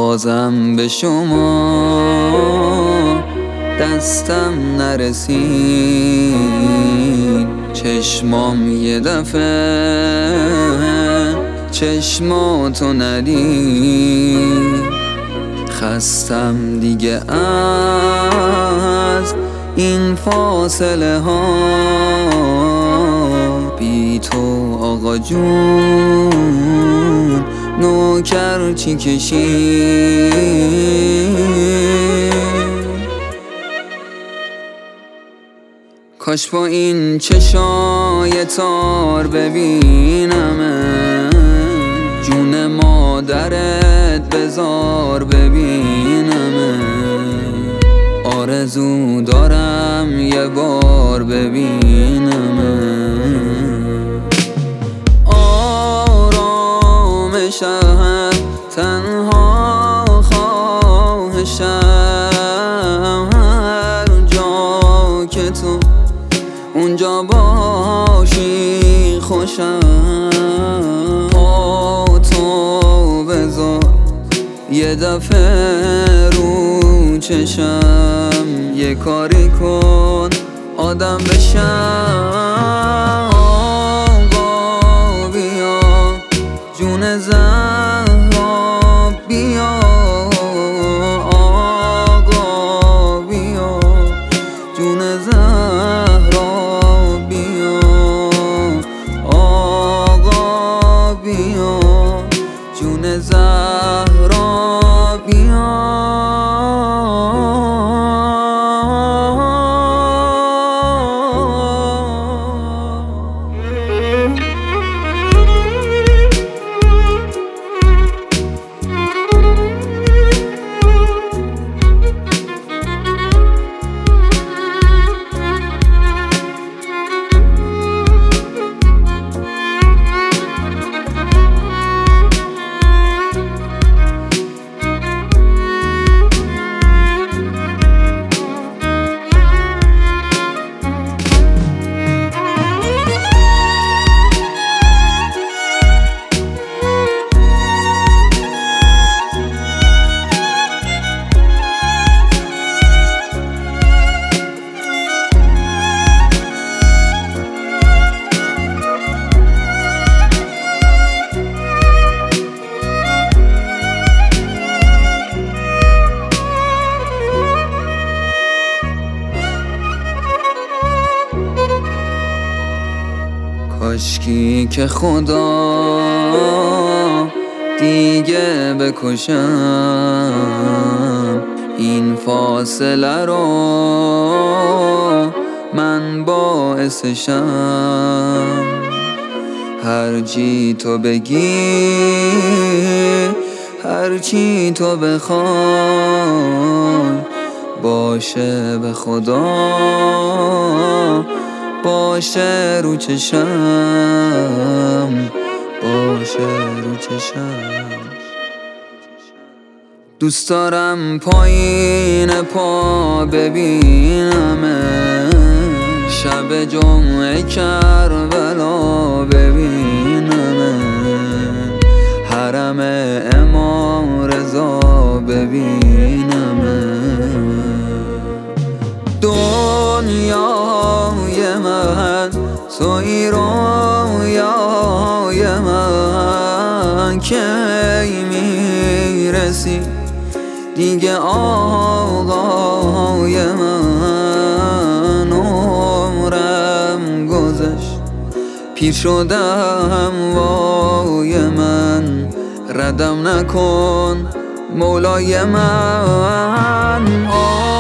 بازم به شما دستم نرسید، چشمام یه دفعه چشماتو ندید. خستم دیگه از این فاصله ها، بی تو آقا جون نوکر چی کشید. کاش با این چشای تار ببینمه، جون مادرت بذار ببینمه. آرزو دارم یه بار ببینمه. آرامشم تنها خواهشم، هر جا که تو اونجا باشی خوشم. تو بذار یه دفعه رو چشم، یه کاری کن آدم بشم. آقا بیا جون زهرا بیا، آقا بیا جون زهرا بیا، آقا بیا جون زهرا بیا. کاشکی که خدا دیگه بکشم این فاصله رو، من باعثشم. هرچی تو بگی هرچی تو بخوای باشه به خدا، باشه رو چشم، باشه رو چشم. دوست دارم پایین پا ببینم، شب جمعه کربلا ببینم، حرم امام رضا ببینم. دنیای من توی رویای من، کی میرسی دیگه آقای من. عمرم گذشت پیر شدم وای من، ردم نکن مولای من.